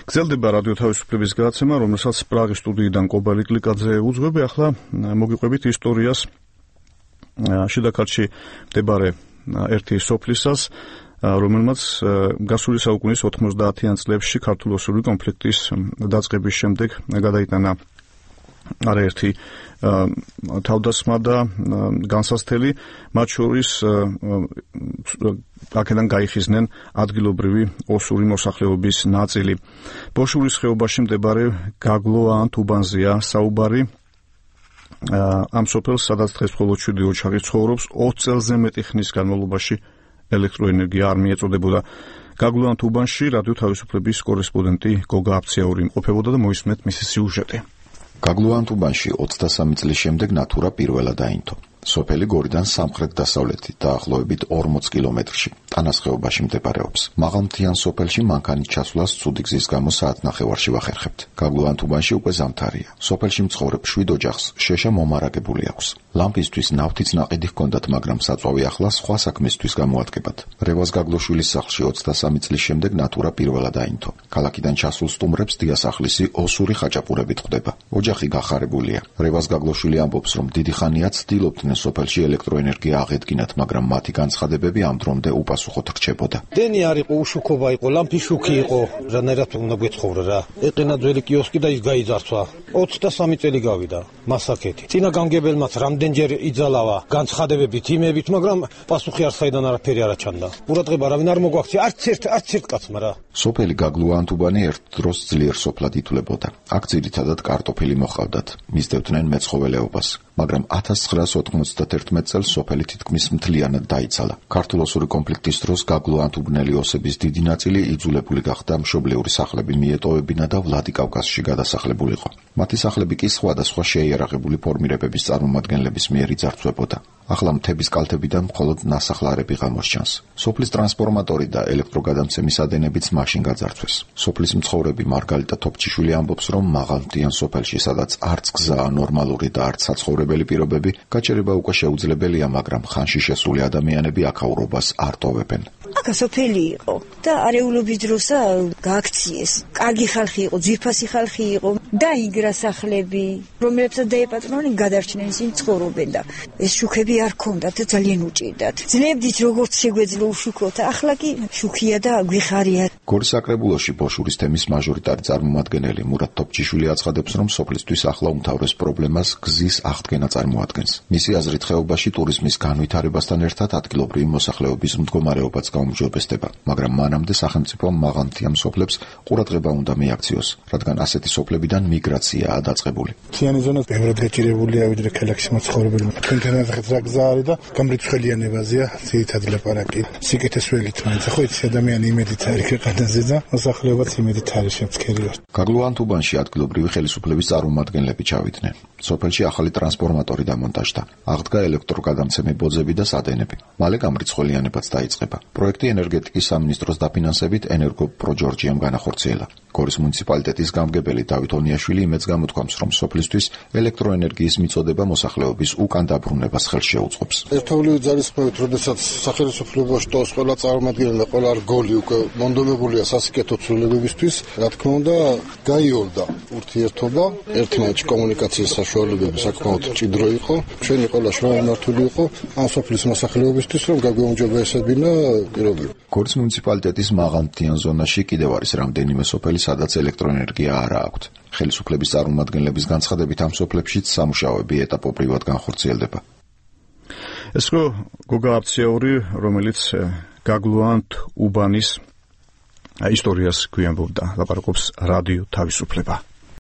გრძელდება რადიო თავისუფლების გადაცემა, რომელსაც პრაღის სტუდიიდან კობალი კლიკაძე უძღვები. ახლა მოგიყვებით ისტორიას შიდაქართში მდებარე ერთი სოფლისას, რომელმაც გასული საუკუნის 90-იან წლებში ქართულ-ოსური კონფლიქტის დაწყების შემდეგ გადაიტანა არაერთი თავდასხმა და განსაცდელი, მათ შორის აქედან გაიხიზნენ ადგილობრივი ოსური მოსახლეობის ნაწილი. ბოშურის ხეობაში მდებარე გაგლოან თუბანზეა საუბარი. ამ სოფელს, სადაც დღეს მხოლოდ 7 ოჯახი ცხოვრობს, 20 წელზე მეტი ხნის განმავლობაში ელექტროენერგია არ მიეწოდებოდა. გაგლოან თუბანში რადიო თავისუფლების კორესპონდენტი გოგა აფციაური იმყოფებოდა და მოისმენთ მისი სიუჟეტი. გაგლოან თუბანში 23 წლის შემდეგ ნატურა პირველად დაინთო. სოფელი გორიდან სამხრეთ-დასავლეთით დაახლოებით 40 კილომეტრში, ტანას ხეობაში მდებარეობს. მაღალმთიან სოფელში მანქანით ჩასვლას ცუდი გზის გამო საათნახევარში ვახერხებთ. გაგლოან თუბანში უკვე ზამთარია. სოფელში მცხოვრებ 7 ოჯახს შეშა მომარაგებული აქვს. ლამპისთვის ნავთიც ნაყიდი ჰქონდათ, მაგრამ საწვავი ახლა სხვა საქმისთვის გამოადგებათ. რევაზ გაგლოშვილის სახლში 23 წლის შემდეგ ნატურა პირველად დაინთო. ქალაქიდან ჩასულ სტუმრებს დიასახლისი ოსური ხაჭაპურებით ხვდება. ოჯახი გახარებულია. რევაზ გაგლოშვილი ამბობს, რომ დიდი ხანია ცდილობდნენ სოფელში ელექტროენერგია აღედგინათ, მაგრამ მათი განცხადებები ამ დრომდე უპასუხოდ რჩებოდა. დენი არ იყო, უშუქობა იყო, ლამპი შუქი იყო, რანაირად უნდა გვეცხოვრა რა. ეყენა ძველი კიოსკი და ის გაიძარცვა. 23 წელი გავიდა მასაკეთი. წინა გამგებელმაც რამდენჯერ იძალავა განცხადებებით, იმებით, მაგრამ პასუხი არ საიდან არაფერი არ აჩანდა. ყურადღება არავინ არ მოგვაქცია, არც ერთ კაცმა რა. სოფელი გაგლოან თუბანი ერთ დროს ძლიერ სოფლად ითვლებოდა. აქ ძირითადად კარტოფილი მოჰყავდათ. მისდევდნენ მეცხოველეობას, მაგრამ 1991 წელს სოფელი თითქმის მთლიანად დაიცალა. ქართულ-ოსური კონფლიქტის დროს გაგლოან თუბნელი ოსების დიდი ნაწილი იძულებული გახდა მშობლიური სახლები მიეტოვებინა და ვლადიკავკაზში გადასახლებულიყო. მათი სახლები კი სხვადასხვა შეიარაღებული ფორმირებების წარმომადგენლების მიერ იძარცვებოდა. ახლა მთების კალთებიდან მხოლოდ ნასახლარები გამოსჩანს. სოფლის ტრანსფორმატორი და ელექტროგადამცემის ადენებიც მაშინ გაძარცვეს. სოფლის მცხოვრები მარგალიტა თოფჩიშვილი ამბობს, რომ მაღალმთიან სოფელში, სადაც არც გზაა ნორმალური და არც საცხოვრებელი პირობები, გაჩერება უკვე შეუძლებელია, მაგრამ ხანში შესული ადამიანები აქაურობას არ ტოვებენ. აქ სოფელი იყო და არეულობის დროსა გააქციეს. კარგი ხალხი იყო, ძვირფასი ხალხი იყო, დაიგრა სახლები, რომლებსაც დაეპატრონნენ, გადარჩნენ, ისინი ცხოვრობენ და ეს შუქები არ ქონდათ და ძალიან უჭირდათ. ძლებდით როგორც შეგვეძლო უშუქოთ, ახლა კი შუქია და გვიხარია. გორის საკრებულოში ბოშურის თემის მაჟორიტარი წარმომადგენელი მურატ თოფჩიშვილი აცხადებს, რომ სოფლისთვის ახლა უმთავრეს პრობლემას გზის აღდგენა წარმოადგენს. მისი აზრით, ხეობაში ტურიზმის განვითარებასთან ერთად ადგილობრივი მოსახლეობის მდგომარეობაც გაუმჯობესდება, მაგრამ მანამდე სახელმწიფომ მაღალმთიან სოფლებს ყურადღება უნდა მიაქციოს, რადგან ასეთი სოფლებიდან მიგრაციაა დაწყებული. მთიანი ზონა ბევრად გაჭირებულია, ვიდრე ქალაქში მაცხოვრებელი. თქვენთან რა გზა არის და გამრიცხველიანებაზეა ძირითადი ლაპარაკი. სიკეთეს ველით, მაინც ხო იცი ადამიანი იმედით არის ქვეყანაზე და მოსახლეობაც იმედით არის შემცქერია. გაგლოან თუბანში ადგილობრივი ხელისუფლების წარმომადგენლები ჩავიდნენ. სოფელში ახალი ტრანსფორმატორი დამონტაჟდა. აღდგა ელექტროგადამცემი ბოძები და სადენები. მალე გამრიცხველიანებაც დაიწყება. პროექტი ენერგეტიკის სამინისტროს დაფინანსებით ენერგოპრო ჯორჯიამ განახორციელა. გორის მუნიციპალიტეტის გამგებელი დავით ონიაშვილი იმედს გამოთქვამს, რომ სოფლისთვის ელექტროენერგიის მიწოდება მოსახლეობის უკან დაბრუნებას ხელს შეუწყობს. ერთობლივი ძალისხმევით, როდესაც სახელმწიფოებაში ტოს ყველა წარმომადგენელი და ყველა რგოლი უკვე მონდომებულია სასიკეთო ცვლილებებისთვის, რა თქმა უნდა, გაიოლდა ურთიერთობა, ერთმანეთში კომუნიკაციის საშუალებები საკმაოდ მჭიდრო იყო. ჩვენი ყველა შრომამართული იყო ამ სოფლის მოსახლეობისთვის, რომ გაგვეუმჯობესებინა პირობები. გორის მუნიციპალიტეტის მაღალმთიან ზონაში კიდევ არის რამდენიმე სოფელი, სადაც ელექტროენერგია არ აქვთ. ხელისუფლების წარმომადგენლების განცხადებით, ამ სოფლებშიც სამუშაოები ეტაპობრივად განხორციელდება. ეს იყო გოგა აფციაური, რომელიც გაგლოან თუბანის ისტორიას გვიამბობდა. ლაპარაკობს რადიო თავისუფლება.